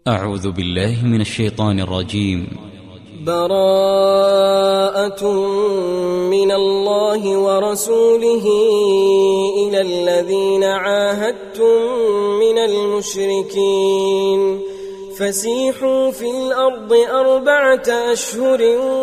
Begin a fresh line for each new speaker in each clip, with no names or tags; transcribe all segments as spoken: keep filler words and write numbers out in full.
أعوذ بالله من الشيطان الرجيم.
براءة من الله ورسوله إلى الذين عاهدتم من المشركين فسيحوا في الأرض أربعة أشهر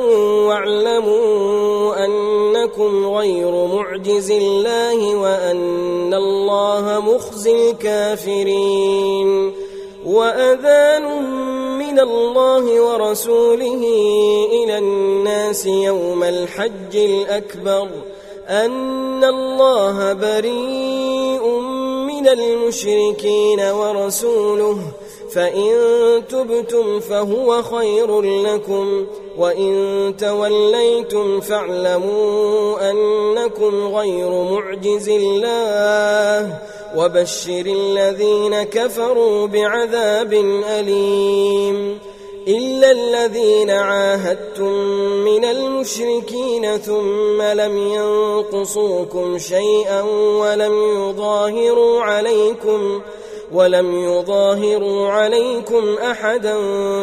واعلموا أنكم غير معجز الله وأن الله مخزي الكافرين. وأذان من الله ورسوله إلى الناس يوم الحج الأكبر أن الله بريء من المشركين ورسوله فإن تبتم فهو خير لكم وإن توليتم فاعلموا أنكم غير معجز الله وبشر الذين كفروا بعذاب أليم. إلا الذين عاهدتم من المشركين ثم لم ينقصوكم شيئا ولم يظاهروا عليكم ولم يظاهروا عليكم أحدا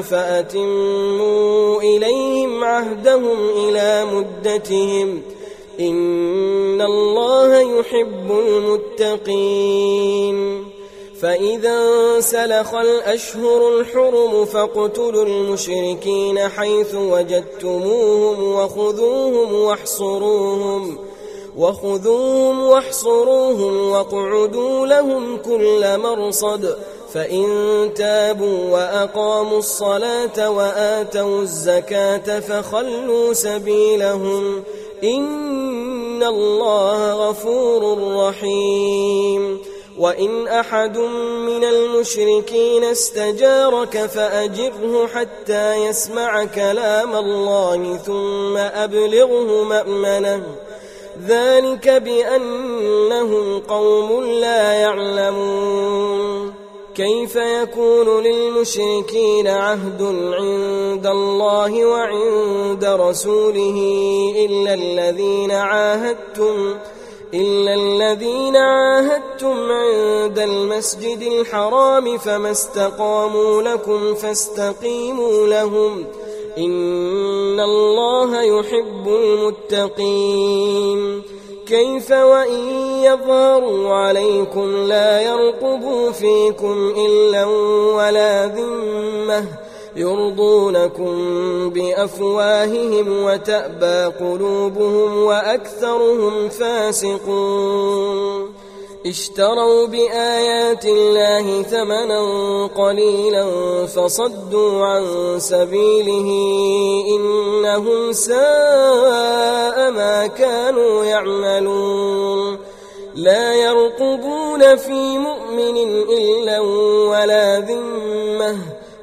فأتموا إليهم عهدهم إلى مدتهم إن الله يحب المتقين. فإذا انسلخ الأشهر الحرم فاقتلوا المشركين حيث وجدتموهم وخذوهم واحصروهم وخذوهم واحصروهم واقعدوا لهم كل مرصد فإن تابوا وأقاموا الصلاة وآتوا الزكاة فخلوا سبيلهم إن الله غفور رحيم. وإن أحد من المشركين استجارك فأجره حتى يسمع كلام الله ثم أبلغه مأمنه ذلك بأنهم قوم لا يعلمون. كيف يكون للمشركين عهد عند الله وعند رسوله إلا الذين عاهدتم إلا الذين عاهدتم عند المسجد الحرام فما استقاموا لكم فاستقيموا لهم إن الله يحب المتقين. كيف وإن يظهروا عليكم لا يرقبوا فيكم إلا ولا ذمة يرضونكم بأفواههم وتأبى قلوبهم وأكثرهم فاسقون. اشتروا بآيات الله ثمنا قليلا فصدوا عن سبيله إنهم ساء ما كانوا يعملون. لا يرقبون في مؤمن إلا ولا ذمة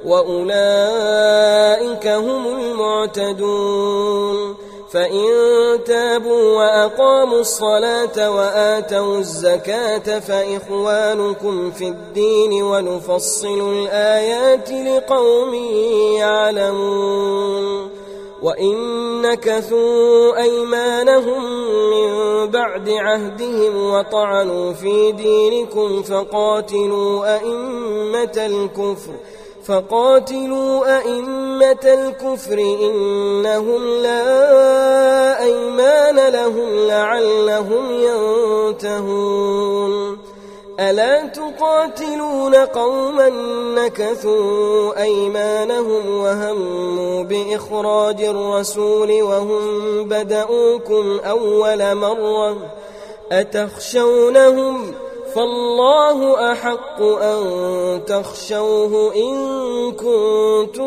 وأولئك هم المعتدون. فإن تابوا وأقاموا الصلاة وآتوا الزكاة فإخوانكم في الدين ونفصل الآيات لقوم يعلمون. وإن نكثوا أيمانهم من بعد عهدهم وطعنوا في دينكم فقاتلوا أئمة الكفر فقاتلوا أئمة الكفر إنهم لا أيمان لهم لعلهم ينتهون. ألا تقاتلون قوما نكثوا أيمانهم وهموا بإخراج الرسول وهم بدؤوكم أول مرة أتخشونهم فالله أحق أن تخشوه إن كنتم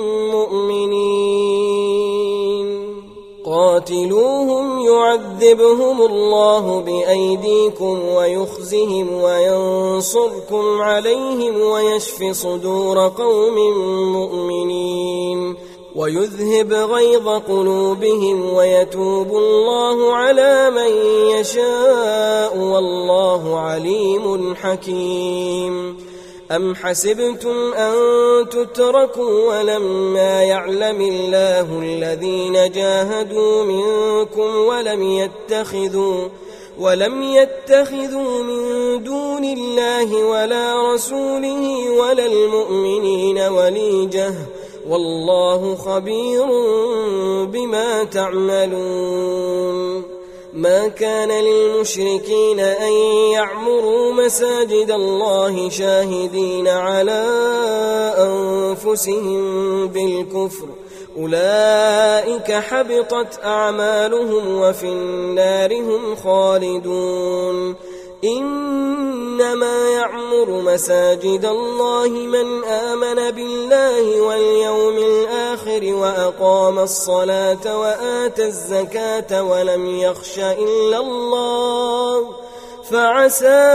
مؤمنين. قاتلوهم يعذبهم الله بأيديكم ويخزهم وينصركم عليهم ويشف صدور قوم مؤمنين ويذهب غيظ قلوبهم ويتوب الله على من يشاء والله عليم حكيم. أم حسبتم أن تتركوا ولما يعلم الله الذين جاهدوا منكم ولم يتخذوا ولم يتخذوا من دون الله ولا رسوله ولا المؤمنين وليجة والله خبير بما تعملون. ما كان للمشركين أن يعمروا مساجد الله شاهدين على أنفسهم بالكفر أولئك حبطت أعمالهم وفي النار هم خالدون. إنما يعمر مساجد الله من آمن بالله واليوم الآخر وأقام الصلاة وآتى الزكاة ولم يخش إلا الله فعسى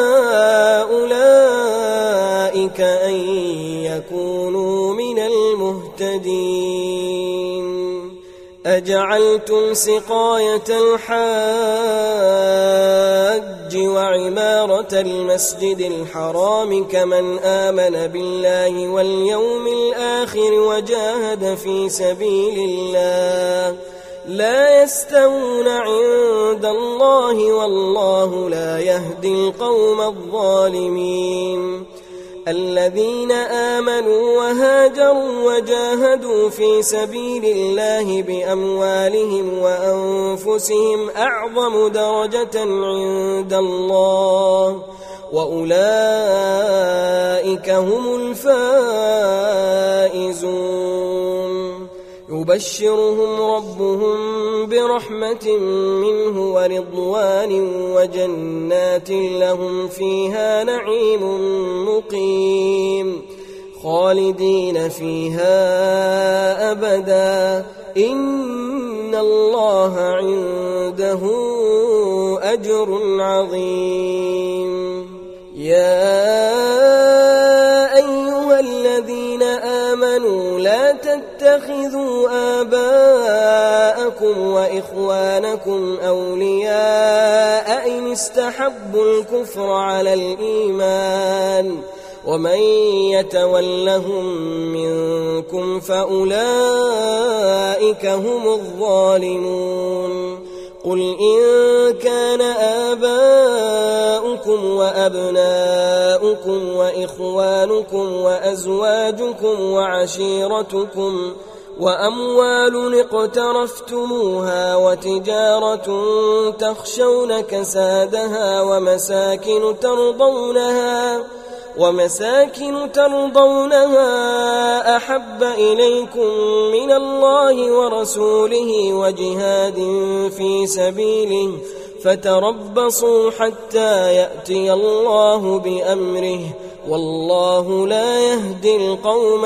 أولئك أن يكونوا من المهتدين. أجعلتم سقاية الحاج وعمارة المسجد الحرام كمن آمن بالله واليوم الآخر وجاهد في سبيل الله لا يستوون عند الله والله لا يهدي القوم الظالمين. الذين آمنوا وهاجروا وجاهدوا في سبيل الله بأموالهم وأنفسهم أعظم درجة عند الله وأولئك هم الفائزون. يبشرهم ربهم برحمة منه ورضوان وجنات لهم فيها نعيم مقيم خالدين فيها أبدا إن الله عنده أجر عظيم. يا أيها الذين آمنوا لا تتخذوا آباءكم وإخوانكم أولياء إن استحبوا الكفر على الإيمان ومن يتولهم منكم فأولئك هم الظالمون. قل إن كان آباؤكم وأبناؤكم وإخوانكم وأزواجكم وعشيرتكم وأموال اقترفتموها وتجارة تخشون كسادها ومساكن ترضونها ومساكن ترضونها أحب إليكم من الله ورسوله وجهاد في سبيله فتربصوا حتى يأتي الله بأمره والله لا يهدي القوم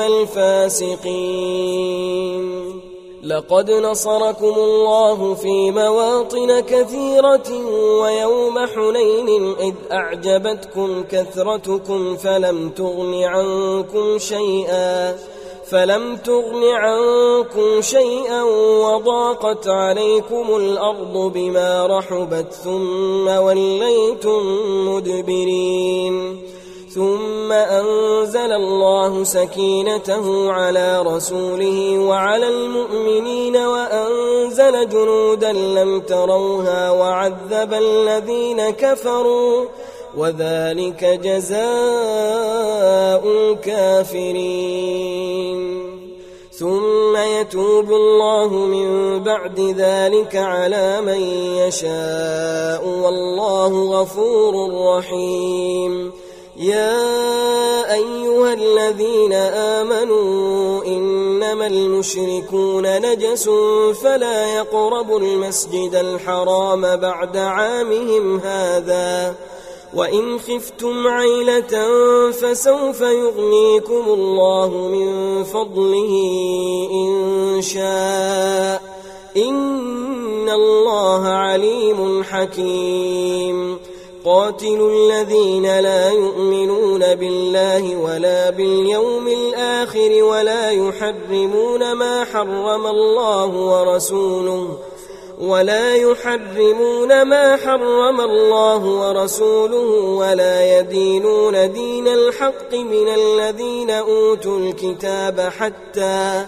الفاسقين. لقد نصركم الله في مواطن كثيرة ويوم حنين إذ أعجبتكم كثرتكم فلم تغن عنكم شيئا فلم تغن عنكم شيئا وضاقت عليكم الأرض بما رحبت ثم وليتم مدبرين. ثم أنزل الله سكينته على رسوله وعلى المؤمنين وأنزل جنودا لم تروها وعذب الذين كفروا وذلك جزاء الكافرين. ثم يتوب الله من بعد ذلك على من يشاء والله غفور رحيم. يا أيها الذين آمنوا إنما المشركون نجس فلا يقربوا المسجد الحرام بعد عامهم هذا وإن خفتم عيلة فسوف يغنيكم الله من فضله إن شاء إن الله عليم حكيم. قاتلوا الذين لا يؤمنون بالله ولا باليوم الآخر ولا يحرمون ما حرم الله ورسوله ولا يحرمون ما حرم الله ورسوله ولا يدينون دين الحق من الذين أوتوا الكتاب حتى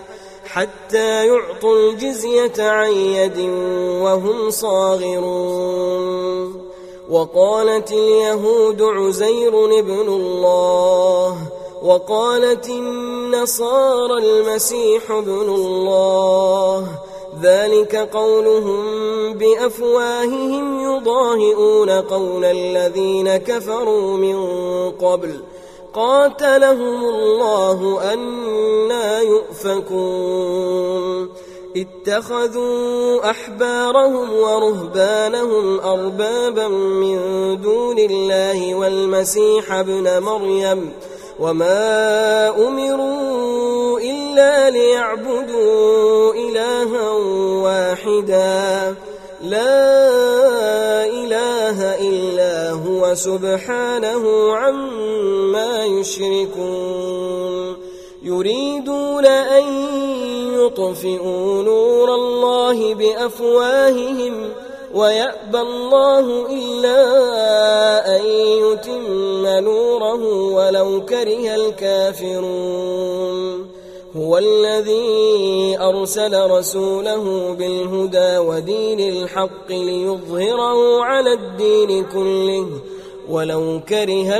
حتى يعطوا الجزية عن يد وهم صاغرون. وقالت اليهود عزير ابن الله وقالت النصارى المسيح ابن الله، ذلك قولهم بأفواههم يضاهئون قول الذين كفروا من قبل قاتلهم الله أنى يؤفكون. اتخذوا أحبارهم ورهبانهم أربابا من دون الله والمسيح ابن مريم وما أمروا إلا ليعبدوا إلها واحدا لا إله إلا هو سبحانه عما يشركون. يريدون أن يطفئوا نور الله بأفواههم ويأبى الله إلا أن يتم نوره ولو كره الكافرون. هو الذي أرسل رسوله بالهدى ودين الحق ليظهره على الدين كله ولو كره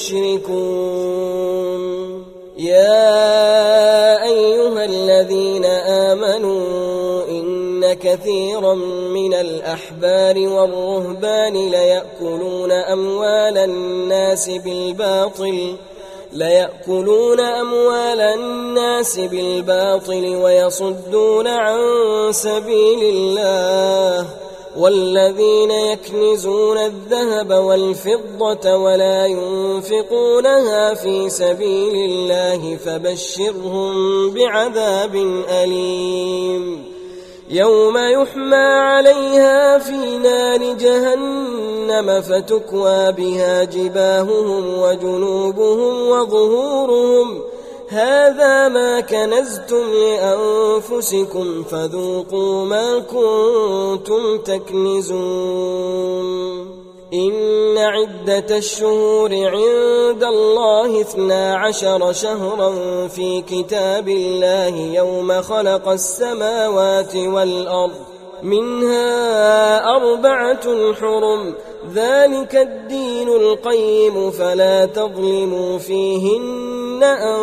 المشركون. يا أيها الذين آمنوا إن كثيرا من الأحبار والرهبان ليأكلون أموال الناس بالباطل ليأكلون أموال الناس بالباطل ويصدون عن سبيل الله، والذين يكنزون الذهب والفضة ولا ينفقونها في سبيل الله فبشرهم بعذاب أليم. يوم يحمى عليها في نار جهنم فتكوى بها جباههم وجنوبهم وظهورهم هذا ما كنزتم لأنفسكم فذوقوا ما كنتم تكنزون. إن عدة الشهور عند الله اثنا عشر شهرا في كتاب الله يوم خلق السماوات والأرض منها أربعة حرم ذلك الدين القيم فلا تظلموا فيهن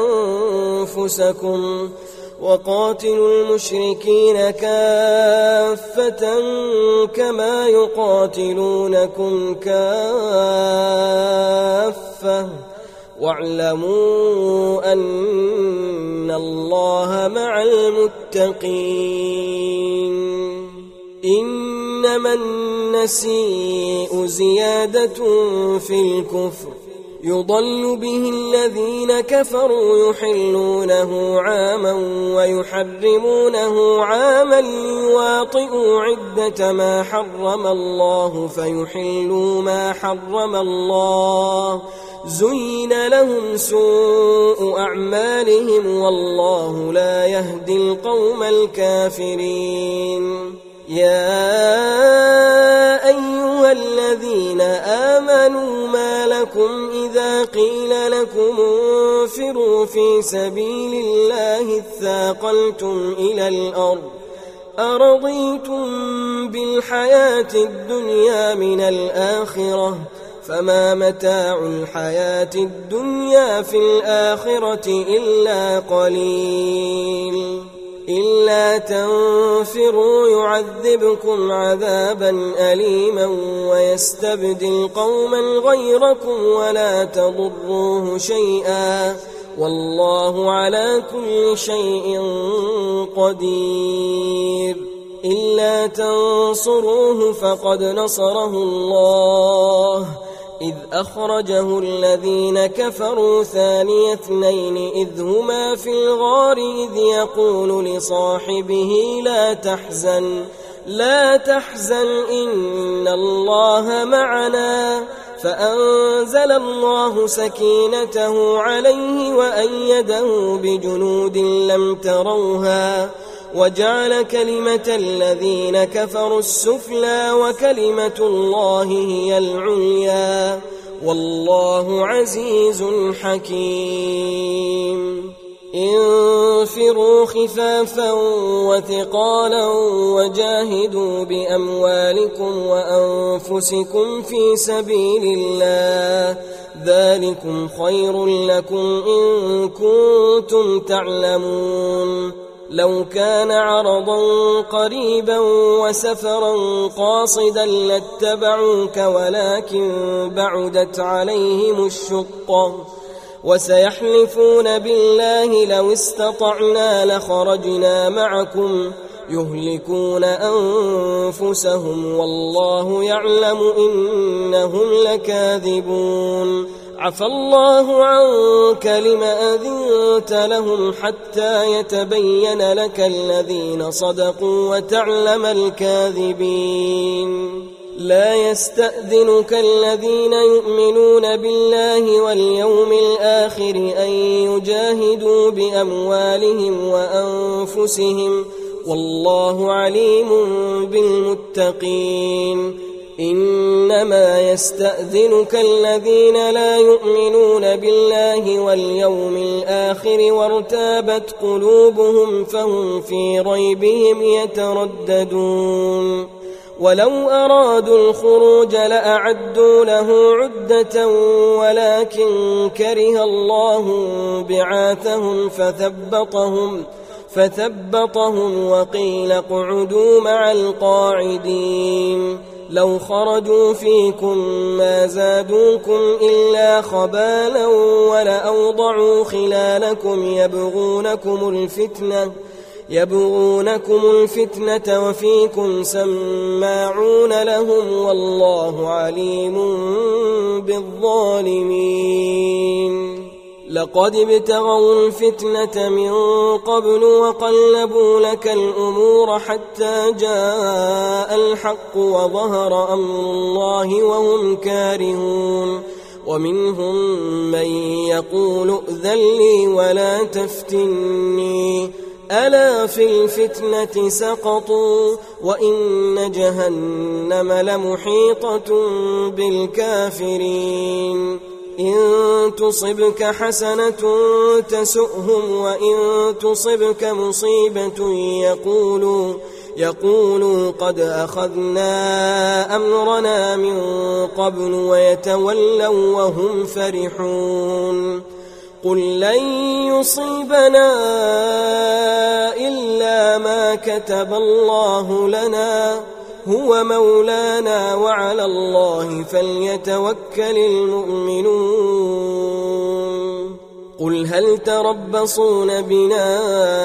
أنفسكم وقاتلوا المشركين كافة كما يقاتلونكم كافة واعلموا أن الله مع المتقين. إنما النسيء زيادة في الكفر يضل به الذين كفروا يحلونه عاما ويحرمونه عاما ليواطئوا عدة ما حرم الله فيحلوا ما حرم الله زين لهم سوء أعمالهم والله لا يهدي القوم الكافرين. يا أيها الذين آمنوا ما لكم إذا قيل لكم انفروا في سبيل الله اثاقلتم إلى الأرض أرضيتم بالحياة الدنيا من الآخرة فما متاع الحياة الدنيا في الآخرة إلا قليل. إلا تنفروا يعذبكم عذابا أليما ويستبدل قوما غيركم ولا تضروه شيئا والله على كل شيء قدير. إلا تنصروه فقد نصره الله إذ أخرجه الذين كفروا ثاني اثنين إذ هما في الغار إذ يقول لصاحبه لا تحزن لا تحزن إن الله معنا فأنزل الله سكينته عليه وأيده بجنود لم تروها وجعل كلمة الذين كفروا السفلى وكلمة الله هي العليا والله عزيز حكيم. انفروا انفروا خفافا وثقالا وجاهدوا بأموالكم وأنفسكم في سبيل الله ذلكم خير لكم إن كنتم تعلمون لو كان عرضا قريبا وسفرا قاصدا لاتبعوك ولكن بعدت عليهم الشقة وسيحلفون بالله لو استطعنا لخرجنا معكم يهلكون أنفسهم والله يعلم إنهم لكاذبون عفى الله عنك لم أذنت لهم حتى يتبين لك الذين صدقوا وتعلم الكاذبين لا يستأذنك الذين يؤمنون بالله واليوم الآخر أن يجاهدوا بأموالهم وأنفسهم والله عليم بالمتقين إنما يستأذنك الذين لا يؤمنون بالله واليوم الآخر وارتابت قلوبهم فهم في ريبهم يترددون ولو أرادوا الخروج لأعدوا له عدة ولكن كره الله بعاثهم فثبطهم فثبطهم وقيل اقعدوا مع القاعدين لو خرجوا فيكم ما زادوكم إلا خبالا ولأوضعوا خلالكم يبغونكم الفتنة يبغونكم الفتنة وفيكم سماعون لهم والله عليم بالظالمين لقد ابتغوا الفتنة من قبل وقلبوا لك الأمور حتى جاء الحق وظهر أمر الله وهم كارهون ومنهم من يقول ائذن لي ولا تفتني ألا في الفتنة سقطوا وإن جهنم لمحيطة بالكافرين إن تصبك حسنة تسؤهم وإن تصبك مصيبة يقولوا يقولوا قد أخذنا أمرنا من قبل ويتولوا وهم فرحون قل لن يصيبنا إلا ما كتب الله لنا هو مولانا وعلى الله فليتوكل المؤمنون قل هل تربصون بنا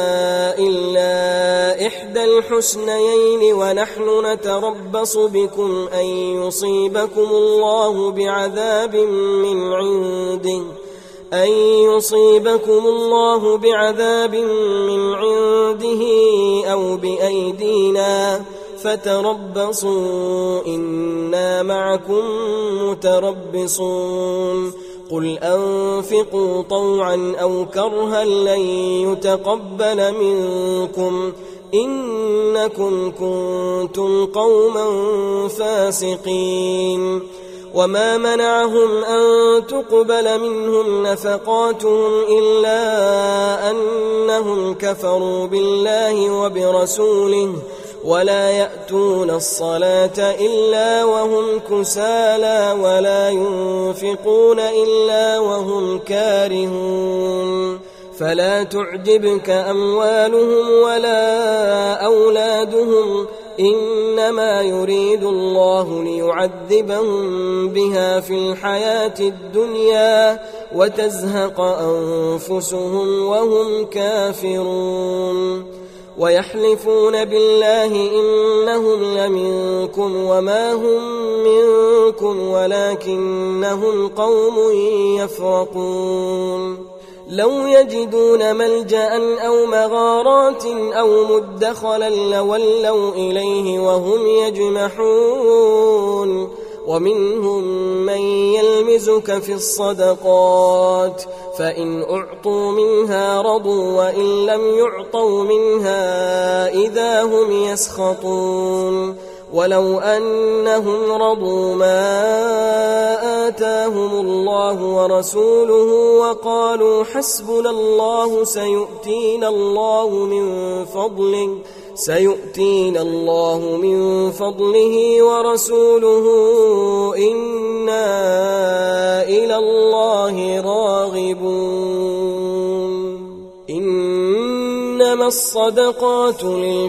إلا إحدى الحسنيين ونحن نتربص بكم أن يصيبكم الله بعذاب من عنده أن يصيبكم الله بعذاب من عنده أو بأيدينا فتربصوا إنا معكم متربصون قل أنفقوا طوعا أو كرها لن يتقبل منكم إنكم كنتم قوما فاسقين وما منعهم أن تقبل منهم نفقاتهم إلا أنهم كفروا بالله وبرسوله ولا يأتون الصلاة إلا وهم كسالى ولا ينفقون إلا وهم كارهون فلا تعجبك أموالهم ولا أولادهم إنما يريد الله ليعذبهم بها في الحياة الدنيا وتزهق أنفسهم وهم كافرون ويحلفون بالله إنهم لمنكم وما هم منكم ولكنهم قوم يفرقون لو يجدون ملجأ أو مغارات أو مدخلا لولوا إليه وهم يجمحون ومنهم من يلمزك في الصدقات فإن أعطوا منها رضوا وإن لم يعطوا منها إذا هم يسخطون ولو أنهم رضوا ما آتاهم الله ورسوله وقالوا حسبنا الله سيؤتينا الله من فضله سيؤتينا الله من فضله ورسوله إنا إلى الله راغبون. إنما الصدقات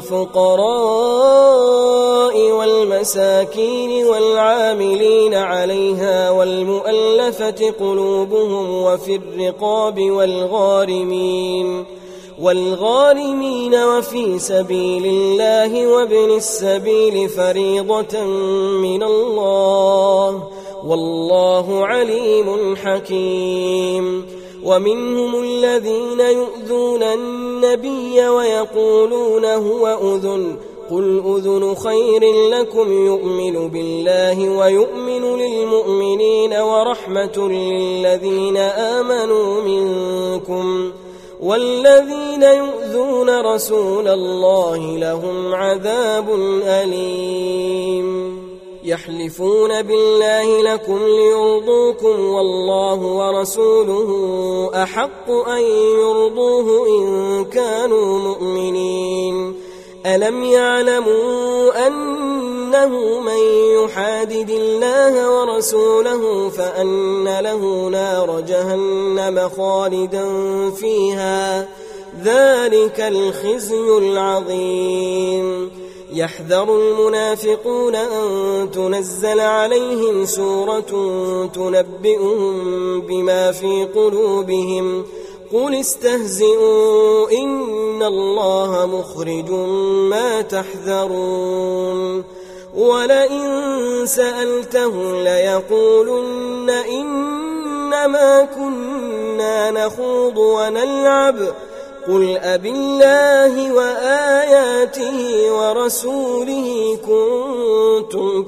للفقراء والمساكين والعاملين عليها والمؤلفة قلوبهم وفي الرقاب والغارمين والغارمين وفي سبيل الله وابن السبيل فريضة من الله والله عليم حكيم. ومنهم الذين يؤذون النبي ويقولون هو أذن قل أذن خير لكم يؤمن بالله ويؤمن للمؤمنين ورحمة للذين آمنوا منكم والذين يؤذون رسول الله لهم عذاب أليم. يحلفون بالله لكم ليرضوكم والله ورسوله أحق أن يرضوه إن كانوا مؤمنين. ألم يعلموا أنه من يحادد الله ورسوله فأن له نار جهنم خالدا فيها ذلك الخزي العظيم. يحذر المنافقون أن تنزل عليهم سورة تنبئهم بما في قلوبهم قل استهزئوا إن الله مخرج ما تحذرون. ولئن سألتهم ليقولن إنما كنا نخوض ونلعب قل أبالله وآياته ورسوله كنتم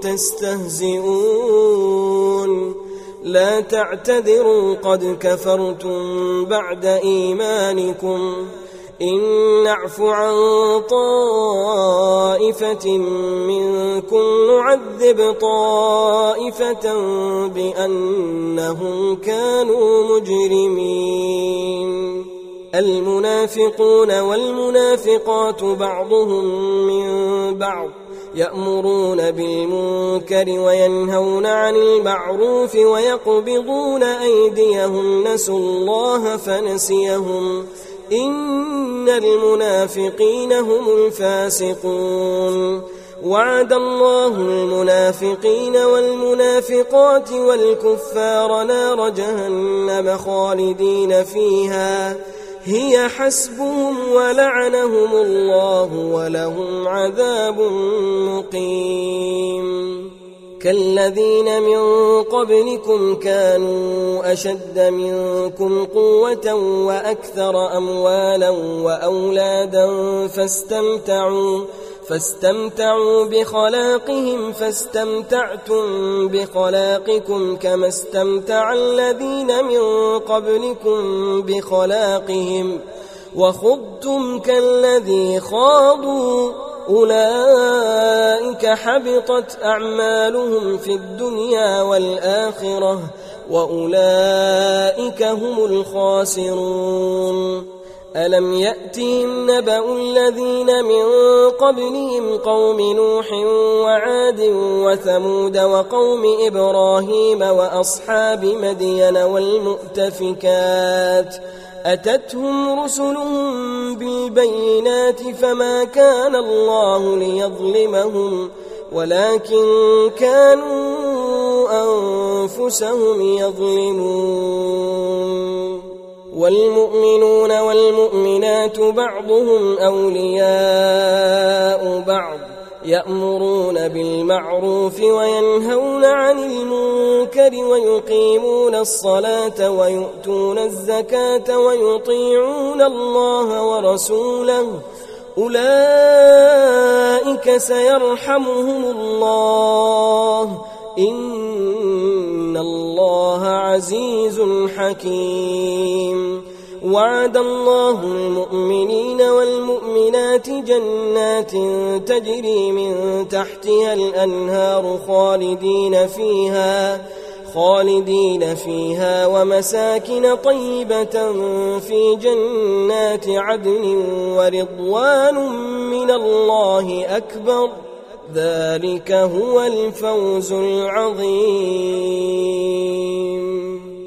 تستهزئون لا تعتذروا قد كفرتم بعد إيمانكم إن نعف عن طائفة منكم نعذب طائفة بأنهم كانوا مجرمين. المنافقون والمنافقات بعضهم من بعض يأمرون بالمنكر وينهون عن المعروف ويقبضون أيديهم نسوا الله فنسيهم إن المنافقين هم الفاسقون. وعد الله المنافقين والمنافقات والكفار نار جهنم خالدين فيها هي حسبهم ولعنهم الله ولهم عذاب مقيم. كالذين من قبلكم كانوا أشد منكم قوة وأكثر أموالا وأولادا فاستمتعوا فاستمتعوا بخلاقهم فاستمتعتم بخلاقكم كما استمتع الذين من قبلكم بخلاقهم وخضتم كالذي خاضوا أولئك حبطت أعمالهم في الدنيا والآخرة وأولئك هم الخاسرون. ألم يأتهم نبأ الذين من قبلهم قوم نوح وعاد وثمود وقوم إبراهيم وأصحاب مدين والمؤتفكات أتتهم رسلهم بالبينات فما كان الله ليظلمهم ولكن كانوا أنفسهم يظلمون. والمؤمنون والمؤمنات بعضهم أولياء بعض يأمرون بالمعروف وينهون عن المنكر ويقيمون الصلاة ويؤتون الزكاة ويطيعون الله ورسوله أولئك سيرحمهم الله إن الله عزيز حكيم. وعد الله المؤمنين والمؤمنات جنات تجري من تحتها الأنهار خالدين فيها خالدين فيها ومساكن طيبة في جنات عدن ورضوان من الله أكبر ذلك هو الفوز العظيم.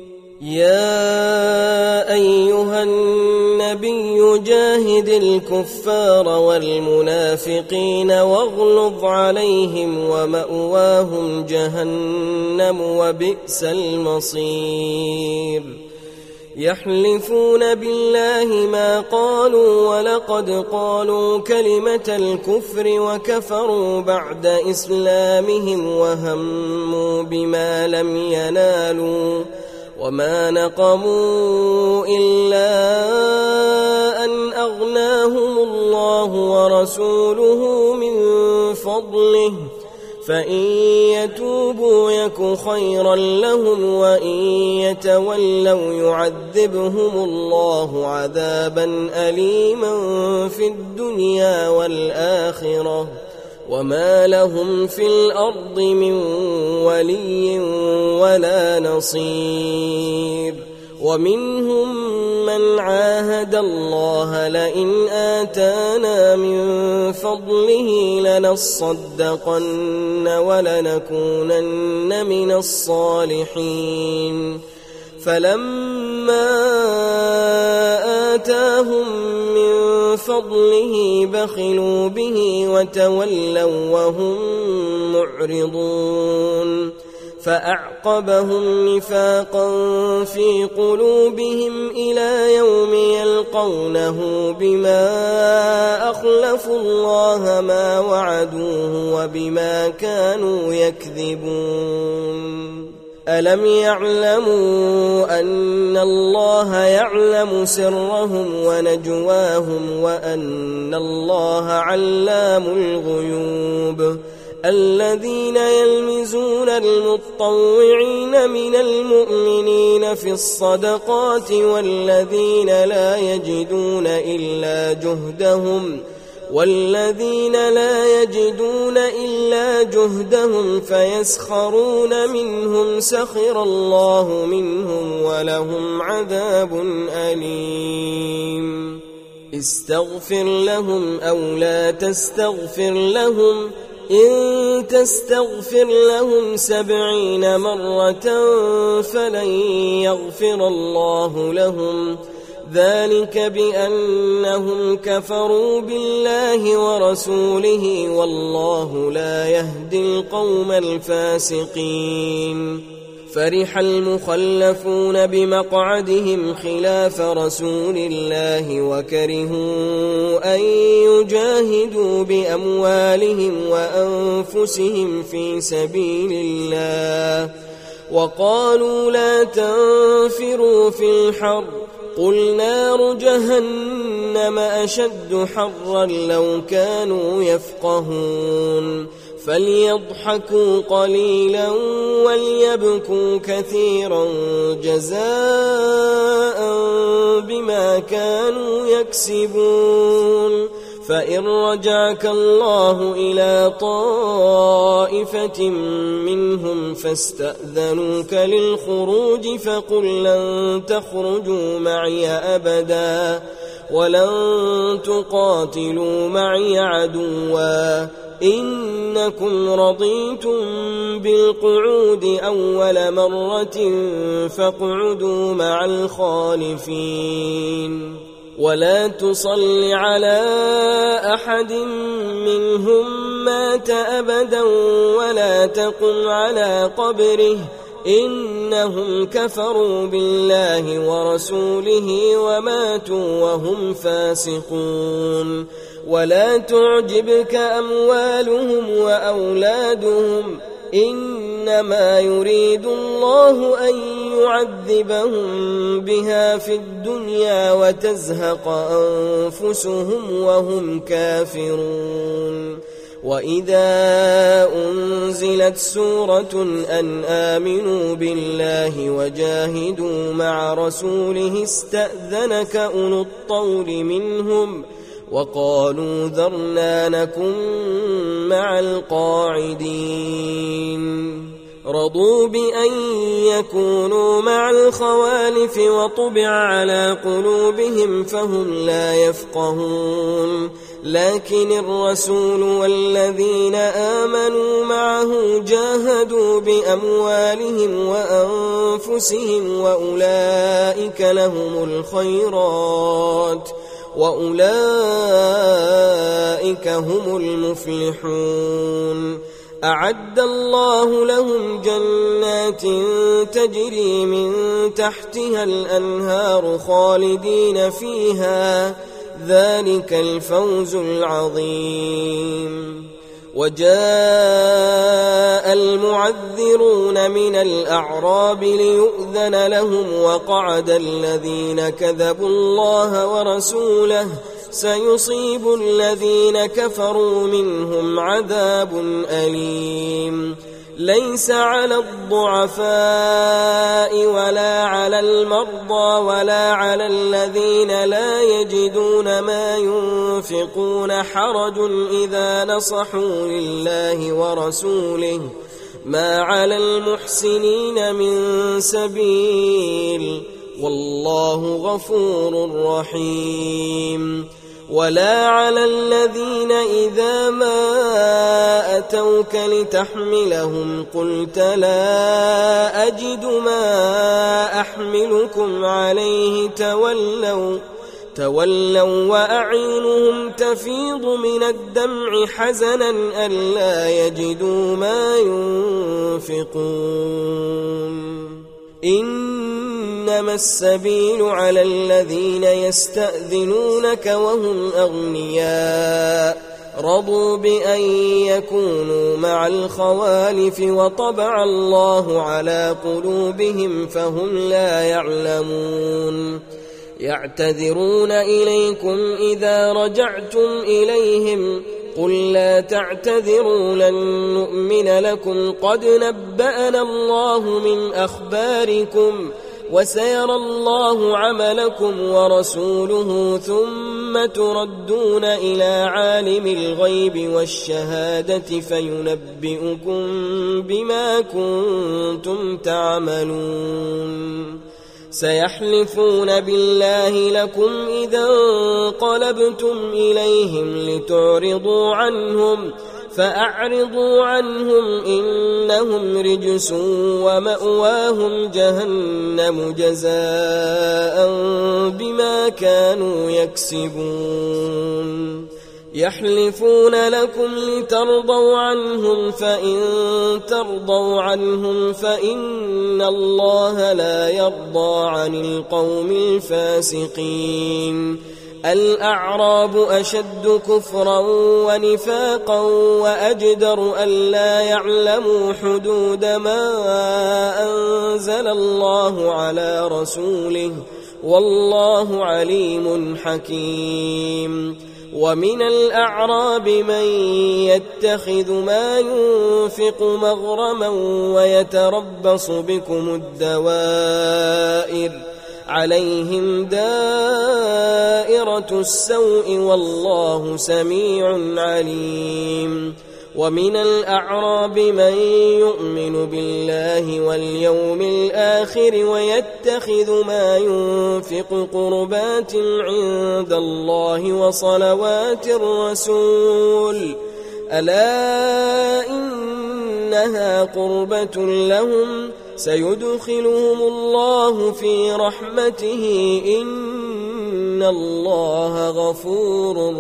يا أيها النبي جاهد الكفار والمنافقين واغلظ عليهم ومأواهم جهنم وبئس المصير. يحلفون بالله ما قالوا ولقد قالوا كلمة الكفر وكفروا بعد إسلامهم وهموا بما لم ينالوا وما نقموا إلا أن أغناهم الله ورسوله من فضله فإن يتوبوا يك خيرا لهم وإن يتولوا يعذبهم الله عذابا أليما في الدنيا والآخرة وما لهم في الأرض من ولي ولا نصير. ومنهم من عاهد الله لئن آتانا من فضله لنصدقن ولنكونن من الصالحين فلما آتاهم من فضله بخلوا به وتولوا وهم معرضون فأعقبهم نفاقا في قلوبهم إلى يوم يلقونه بما أخلفوا الله ما وعدوه وبما كانوا يكذبون. ألم يعلموا أن الله يعلم سرهم ونجواهم وأن الله علام الغيوب. الذين يلمزون المتطوعين من المؤمنين في الصدقات والذين لا يجدون إلا جهدهم والذين لا يجدون إلا جهدهم فيسخرون منهم سخر الله منهم ولهم عذاب أليم. استغفر لهم أو لا تستغفر لهم إن تستغفر لهم سبعين مرة فلن يغفر الله لهم ذلك بأنهم كفروا بالله ورسوله والله لا يهدي القوم الفاسقين. فرح المخلفون بمقعدهم خلاف رسول الله وكرهوا أن يجاهدوا بأموالهم وأنفسهم في سبيل الله وقالوا لا تنفروا في الحر قل نار جهنم أشد حرا لو كانوا يفقهون. فليضحكوا قليلا وليبكوا كثيرا جزاء بما كانوا يكسبون. فإن رجعك الله إلى طائفة منهم فاستأذنوك للخروج فقل لن تخرجوا معي أبدا ولن تقاتلوا معي عدوا إنكم رضيتم بالقعود أول مرة فاقعدوا مع الخالفين. ولا تصل على أحد منهم مات أبدا ولا تقم على قبره إنهم كفروا بالله ورسوله وماتوا وهم فاسقون. ولا تعجبك أموالهم وأولادهم إنما يريد الله أن يعذبهم بها في الدنيا وتزهق أنفسهم وهم كافرون. وإذا أنزلت سورة أن آمنوا بالله وجاهدوا مع رسوله استأذنك أولو الطول منهم وقالوا ذرنا نكن مع القاعدين رضوا بأن يكونوا مع الخوالف وطبع على قلوبهم فهم لا يفقهون لكن الرسول والذين آمنوا معه جاهدوا بأموالهم وأنفسهم وأولئك لهم الخيرات وأولئك هم المفلحون أعد الله لهم جنات تجري من تحتها الأنهار خالدين فيها ذلك الفوز العظيم وجاء المعذرون من الأعراب ليؤذن لهم وقعد الذين كذبوا الله ورسوله سيصيب الذين كفروا منهم عذاب أليم ليس على الضعفاء ولا على المرضى ولا على الذين لا يجدون ما ينفقون حرج إذا نصحوا لله ورسوله ما على المحسنين من سبيل والله غفور رحيم ولا على الذين إذا ما أتوك لتحملهم قلت لا أجد ما أحملكم عليه تولوا تولوا وأعينهم تفيض من الدمع حزنا ألا يجدوا ما ينفقون إنما السبيل على الذين يستأذنونك وهم أغنياء رضوا بأن يكونوا مع الخوالف وطبع الله على قلوبهم فهم لا يعلمون يعتذرون إليكم إذا رجعتم إليهم قل لا تعتذروا لن نؤمن لكم قد نبأنا الله من أخباركم وسيرى الله عملكم ورسوله ثم تردون إلى عالم الغيب والشهادة فينبئكم بما كنتم تعملون سيحلفون بالله لكم إذا انقلبتم إليهم لتعرضوا عنهم فأعرضوا عنهم إنهم رجس ومأواهم جهنم جزاء بما كانوا يكسبون يحلفون لكم لترضوا عنهم فإن ترضوا عنهم فإن الله لا يرضى عن القوم الفاسقين الأعراب أشد كفرا ونفاقا وأجدر ألا يعلموا حدود ما أنزل الله على رسوله والله عليم حكيم ومن الأعراب من يتخذ ما ينفق مغرما ويتربص بكم الدوائر عليهم دائرة السوء والله سميع عليم ومن الأعراب من يؤمن بالله واليوم الآخر ويتخذ ما ينفق قربات عند الله وصلوات الرسول ألا إنها قربة لهم سيدخلهم الله في رحمته إن الله غفور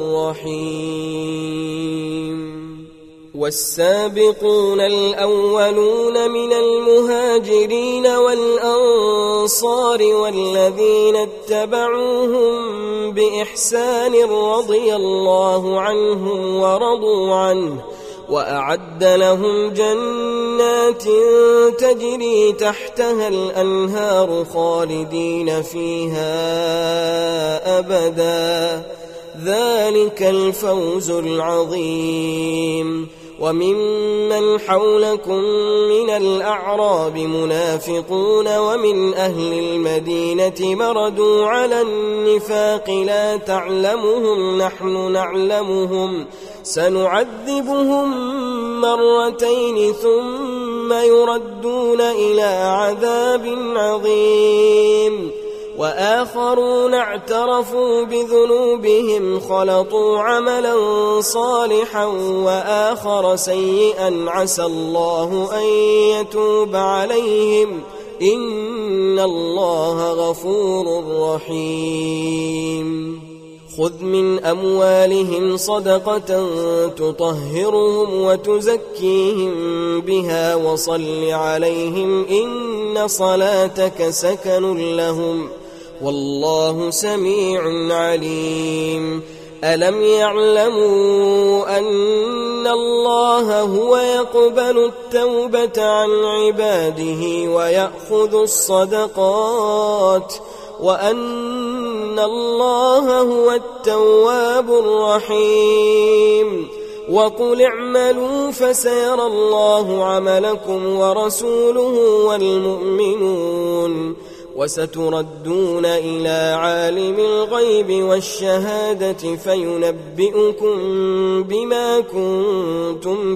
رحيم والسابقون الأولون من المهاجرين والأنصار والذين اتبعوهم بإحسان رضي الله عنهم ورضوا عنه وأعد لهم جنات تجري تحتها الأنهار خالدين فيها أبدا ذلك الفوز العظيم. وممن حولكم من الأعراب منافقون ومن أهل المدينة مردوا على النفاق لا تعلمهم نحن نعلمهم سنعذبهم مرتين ثم يردون إلى عذاب عظيم. وآخرون اعترفوا بذنوبهم خلطوا عملا صالحا وآخر سيئا عسى الله أن يتوب عليهم إن الله غفور رحيم. خذ من أموالهم صدقة تطهرهم وتزكيهم بها وصل عليهم إن صلاتك سكن لهم والله سميع عليم. ألم يعلموا أن الله هو يقبل التوبة عن عباده ويأخذ الصدقات وأن الله هو التواب الرحيم. وقل اعملوا فسيرى الله عملكم ورسوله والمؤمنون وستردون إلى عالم الغيب والشهادة فينبئكم بما كنتم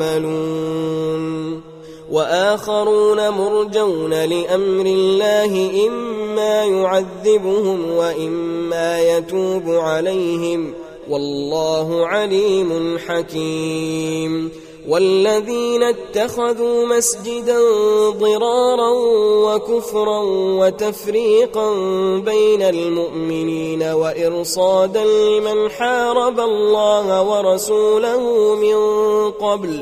تعملون. وآخرون مرجون لأمر الله إما يعذبهم وإما يتوب عليهم والله عليم حكيم. والذين اتخذوا مسجدا ضرارا وكفرا وتفريقا بين المؤمنين وإرصادا لمن حارب الله ورسوله من قبل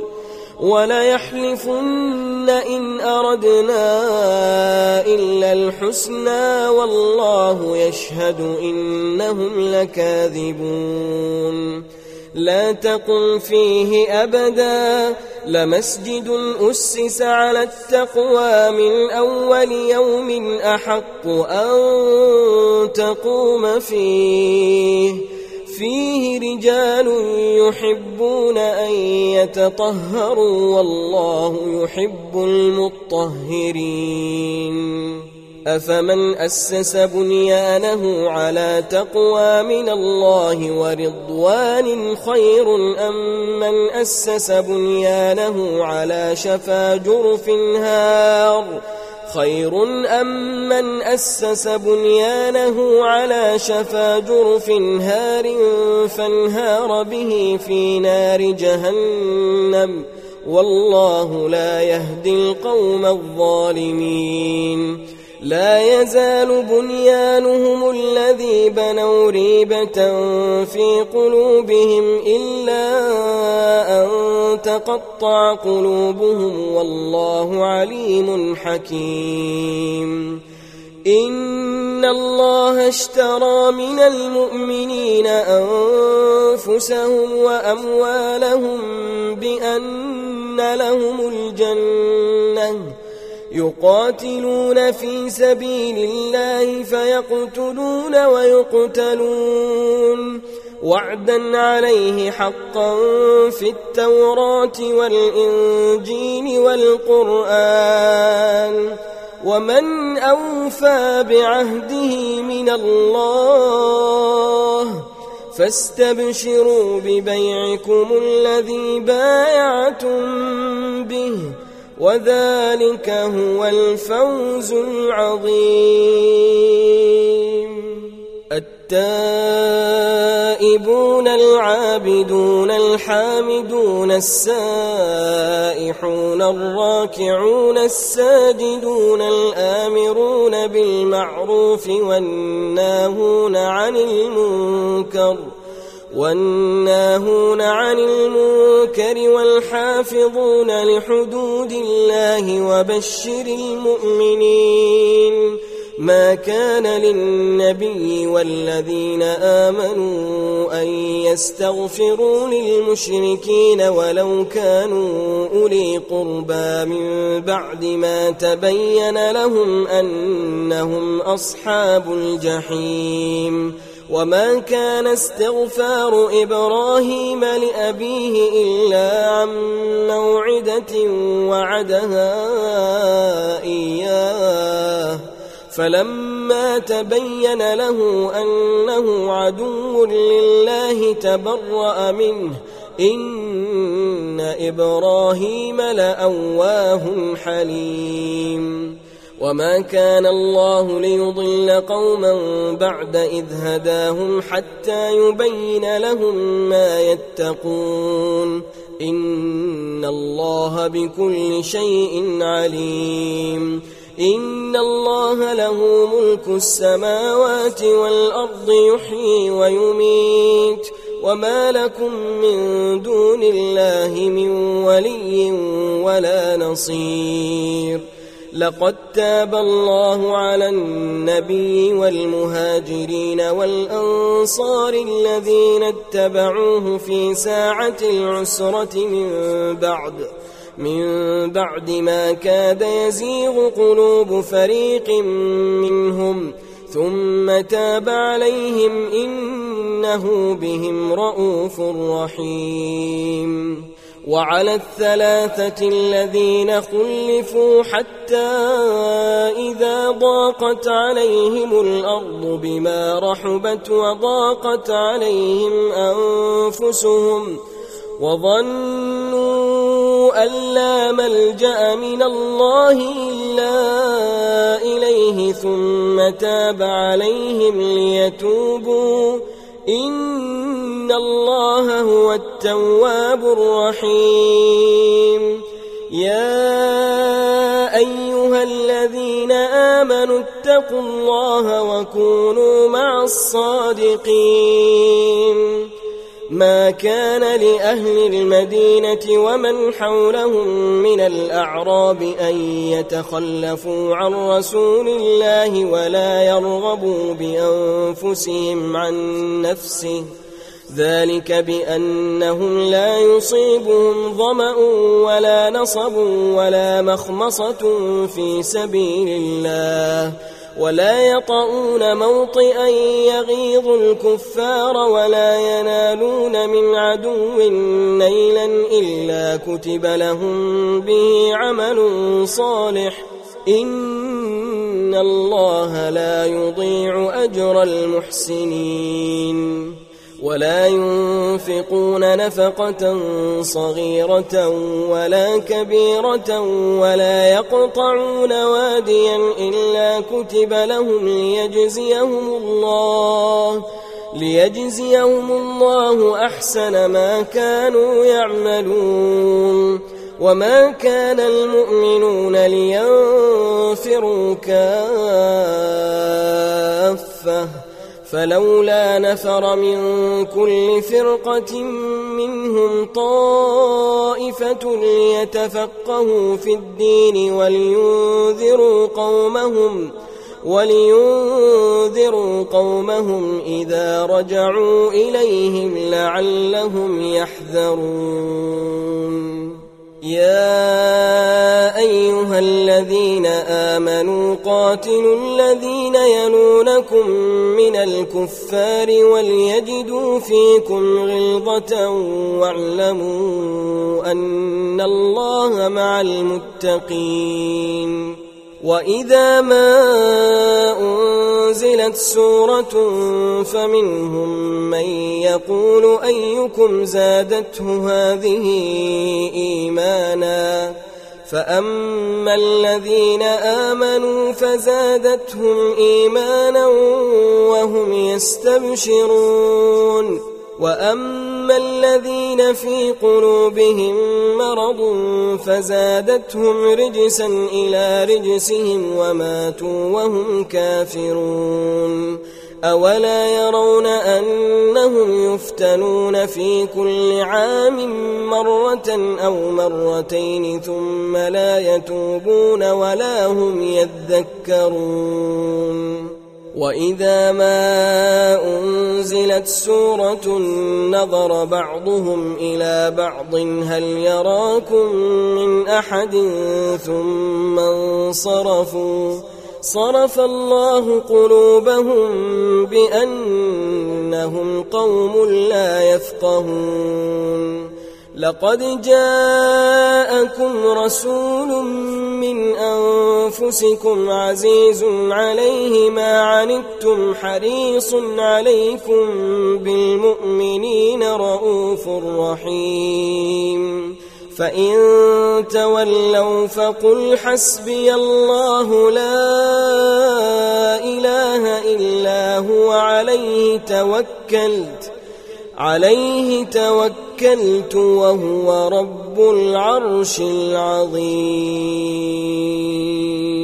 وليحلفن إن أردنا إلا الحسنى والله يشهد إنهم لكاذبون. لا تقم فيه أبدا لمسجد أسس على التقوى من أول يوم أحق أن تقوم فيه فيه رجال يحبون أن يتطهروا والله يحب المطهرين. أفمن أسس بنيانه على تقوى من الله ورضوان خير أم من أسس بنيانه على شفا جرف هار خير أم من أسس بنيانه على شفا جرف هار فانهار به في نار جهنم والله لا يهدي القوم الظالمين. لا يزال بنيانهم الذي بنوا ريبة في قلوبهم إلا أن تقطع قلوبهم والله عليم حكيم. إن الله اشترى من المؤمنين أنفسهم وأموالهم بأن لهم الجنة يقاتلون في سبيل الله فيقتلون ويقتلون وعدا عليه حقا في التوراة والإنجيل والقرآن ومن أوفى بعهده من الله فاستبشروا ببيعكم الذي بايعتم به وذلك هو الفوز العظيم. التائبون العابدون الحامدون السائحون الراكعون الساجدون الآمرون بالمعروف والناهون عن المنكر والناهون عن المنكر والحافظون لحدود الله وبشر المؤمنين. ما كان للنبي والذين آمنوا أن يستغفروا للمشركين ولو كانوا أولي قربى من بعد ما تبين لهم أنهم أصحاب الجحيم وما كان استغفار إبراهيم لأبيه إلا عن موعدة وعدها إياه فلما تبين له أنه عدو لله تبرأ منه إن إبراهيم لأواه حليم وما كان الله ليضل قوما بعد إذ هداهم حتى يبين لهم ما يتقون إن الله بكل شيء عليم إن الله له ملك السماوات والأرض يحيي ويميت وما لكم من دون الله من ولي ولا نصير لقد تاب الله على النبي والمهاجرين والأنصار الذين اتبعوه في ساعة العسرة من بعد من بعد ما كاد يزيغ قلوب فريق منهم ثم تاب عليهم إنه بهم رءوف رحيم وعلى الثلاثة الذين خلفوا حتى إذا ضاقت عليهم الأرض بما رحبت وضاقت عليهم أنفسهم وظنوا أن لا ملجأ من الله إلا إليه ثم تاب عليهم ليتوبوا إن الله هو التواب الرحيم يا أيها الذين آمنوا اتقوا الله وكونوا مع الصادقين ما كان لأهل المدينة ومن حولهم من الأعراب أن يتخلفوا عن رسول الله ولا يرغبوا بأنفسهم عن نفسه ذلك بأنهم لا يصيبهم ظمأ ولا نصب ولا مخمصة في سبيل الله ولا يطؤون موطئا يغيظ الكفار ولا ينالون من عدو نيلا إلا كتب لهم به عمل صالح إن الله لا يضيع أجر المحسنين ولا ينفقون نفقة صغيرة ولا كبيرة ولا يقطعون واديا إلا كتب لهم ليجزيهم الله ليجزيهم الله أحسن ما كانوا يعملون وما كان المؤمنون لينفروا كافة فلولا نفر من كل فرقة منهم طائفة ليتفقهوا في الدين ولينذروا قومهم ولينذروا قومهم إذا رجعوا إليهم لعلهم يحذرون يا أيها الذين آمنوا قاتلوا الذين يلونكم من الكفار وليجدوا فيكم غلظة واعلموا أن الله مع المتقين وإذا ما أنزلت سورة فمنهم من يقول أيكم زادته هذه إيمانا فأما الذين آمنوا فزادتهم إيمانا وهم يستبشرون وأما الذين في قلوبهم مرض فزادتهم رجسا إلى رجسهم وماتوا وهم كافرون أولا يرون أنهم يفتنون في كل عام مرة أو مرتين ثم لا يتوبون ولا هم يذكرون وإذا ما أنزلت سورة نظر بعضهم إلى بعض هل يراكم من أحد ثم انصرفوا صرف الله قلوبهم بأنهم قوم لا يفقهون لقد جاءكم رسول من أنفسكم عزيز عليه ما عنتم حريص عليكم بالمؤمنين رؤوف رحيم فإن تولوا فقل حسبي الله لا إله إلا هو عليه توكلت عليه توكلت وهو رب العرش العظيم.